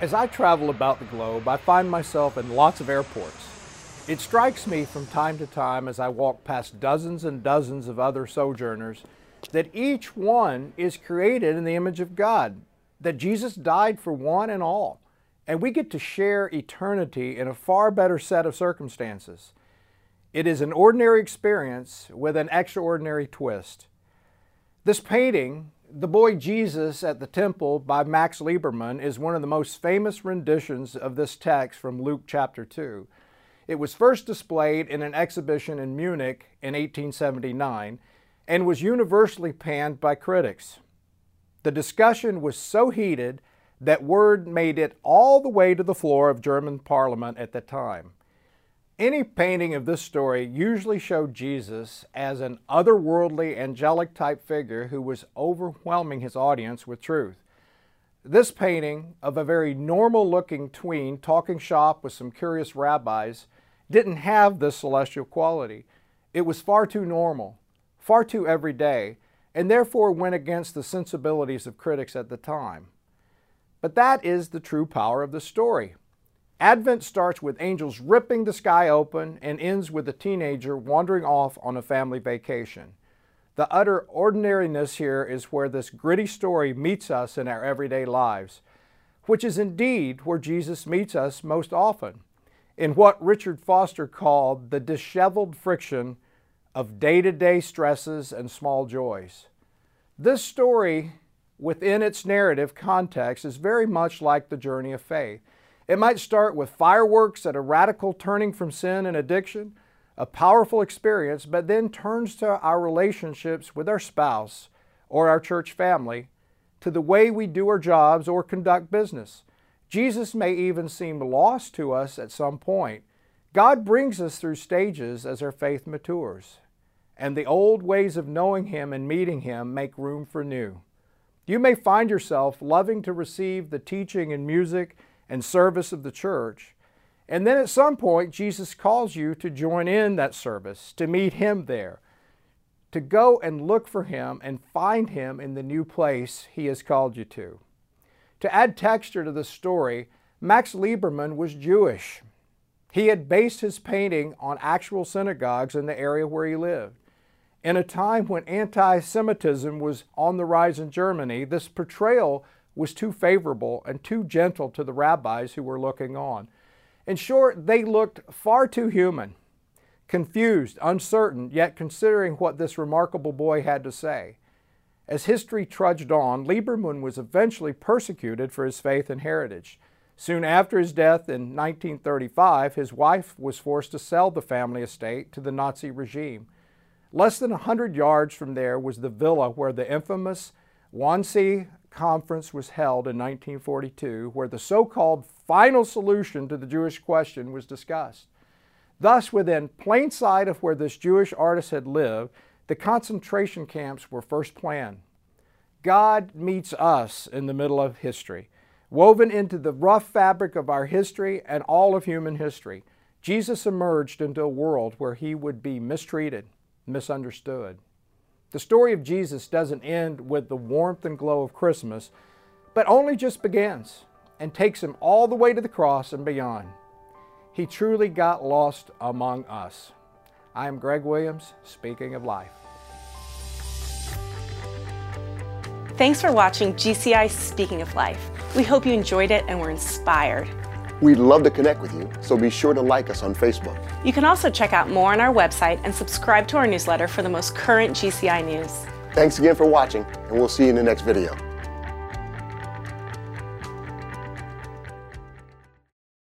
As I travel about the globe, I find myself in lots of airports. It strikes me from time to time as I walk past dozens and dozens of other sojourners that each one is created in the image of God, that Jesus died for one and all, and we get to share eternity in a far better set of circumstances. It is an ordinary experience with an extraordinary twist. This painting, The Boy Jesus at the Temple by Max Liebermann, is one of the most famous renditions of this text from Luke chapter 2. It was first displayed in an exhibition in Munich in 1879 and was universally panned by critics. The discussion was so heated that word made it all the way to the floor of German Parliament at the time. Any painting of this story usually showed Jesus as an otherworldly, angelic type figure who was overwhelming his audience with truth. This painting of a very normal-looking tween talking shop with some curious rabbis didn't have this celestial quality. It was far too normal, far too everyday, and therefore went against the sensibilities of critics at the time. But that is the true power of the story. Advent starts with angels ripping the sky open and ends with a teenager wandering off on a family vacation. The utter ordinariness here is where this gritty story meets us in our everyday lives, which is indeed where Jesus meets us most often, in what Richard Foster called the disheveled friction of day-to-day stresses and small joys. This story, within its narrative context, is very much like the journey of faith. It might start with fireworks at a radical turning from sin and addiction, a powerful experience, but then turns to our relationships with our spouse or our church family, to the way we do our jobs or conduct business. Jesus may even seem lost to us at some point. God brings us through stages as our faith matures, and the old ways of knowing Him and meeting Him make room for new. You may find yourself loving to receive the teaching and music and service of the church, and then at some point Jesus calls you to join in that service, to meet Him there, to go and look for Him and find Him in the new place He has called you to. To add texture to the story, Max Liebermann was Jewish. He had based his painting on actual synagogues in the area where he lived. In a time when anti-Semitism was on the rise in Germany, this portrayal was too favorable and too gentle to the rabbis who were looking on. In short, they looked far too human, confused, uncertain, yet considering what this remarkable boy had to say. As history trudged on, Liebermann was eventually persecuted for his faith and heritage. Soon after his death in 1935, his wife was forced to sell the family estate to the Nazi regime. Less than 100 yards from there was the villa where the infamous Wannsee Conference was held in 1942, where the so-called final solution to the Jewish question was discussed. Thus, within plain sight of where this Jewish artist had lived, the concentration camps were first planned. God meets us in the middle of history, woven into the rough fabric of our history and all of human history. Jesus emerged into a world where He would be mistreated, misunderstood. The story of Jesus doesn't end with the warmth and glow of Christmas, but only just begins and takes Him all the way to the cross and beyond. He truly got lost among us. I am Greg Williams, speaking of life. Thanks for watching GCI Speaking of Life. We hope you enjoyed it and were inspired. We'd love to connect with you, so be sure to like us on Facebook. You can also check out more on our website and subscribe to our newsletter for the most current GCI news. Thanks again for watching, and we'll see you in the next video.